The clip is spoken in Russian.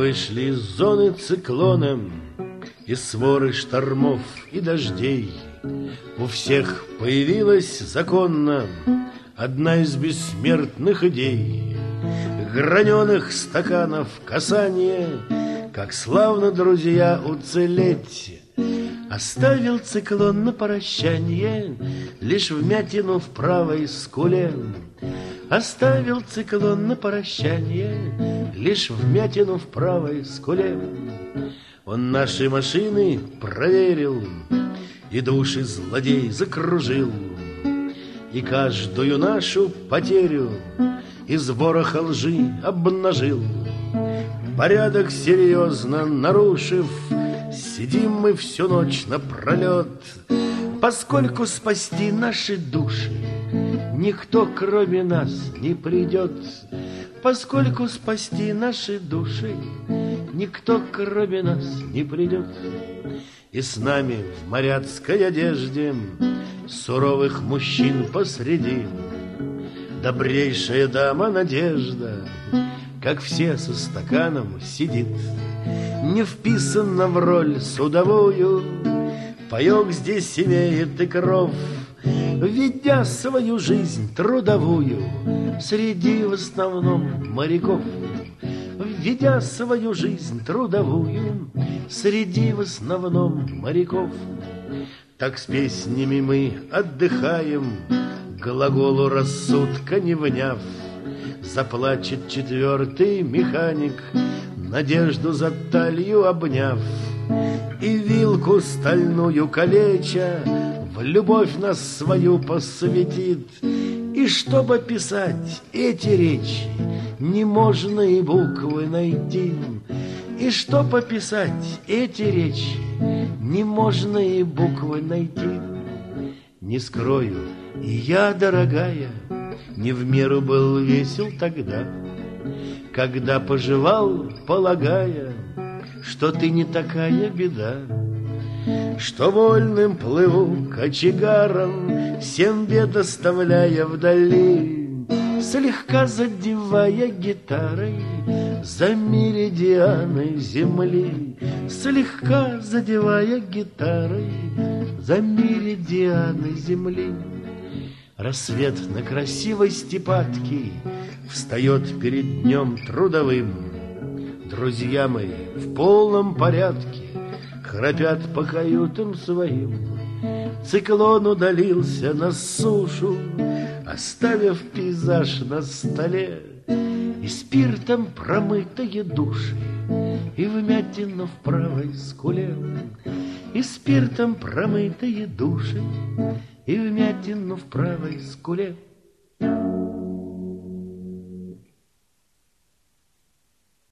вышли из зоны циклона, из своры штормов и дождей. У всех появилась законно одна из бессмертных идей. Граненых стаканов касание, как славно, друзья, уцелеть. Оставил циклон на прощанье лишь вмятину в правой скуле. Оставил циклон на прощанье лишь вмятину в правой скуле. Он наши машины проверил и души злодей закружил, и каждую нашу потерю из вороха лжи обнажил. Порядок серьезно нарушив, сидим мы всю ночь напролет, поскольку спасти наши души никто, кроме нас, не придет. Поскольку спасти наши души никто, кроме нас, не придет. И с нами в моряцкой одежде суровых мужчин посреди добрейшая дама Надежда, как все со стаканом сидит. Не вписана в роль судовую, паёк здесь имеет и кров, ведя свою жизнь трудовую среди в основном моряков. Ведя свою жизнь трудовую среди в основном моряков. Так с песнями мы отдыхаем, глаголу рассудка не вняв. Заплачет четвертый механик, надежду за талью обняв. И вилку стальную калеча в любовь нас свою посвятит. И чтобы писать эти речи, не можно и буквы найти. И чтоб описать эти речи, не можно и буквы найти. Не скрою, и я, дорогая, не в меру был весел тогда, когда поживал, полагая, что ты не такая беда, что вольным плыву кочегаром, всем бед доставляя вдали, слегка задевая гитарой за меридианы земли, слегка задевая гитарой за меридианы земли. Рассвет на красивой степатке встает перед днем трудовым. Друзья мои в полном порядке храпят по каютам своим. Циклон удалился на сушу, оставив пейзаж на столе, и спиртом промытые души, и вмятина в правой скуле. И спиртом промытые души, и вмятину в правой скуле.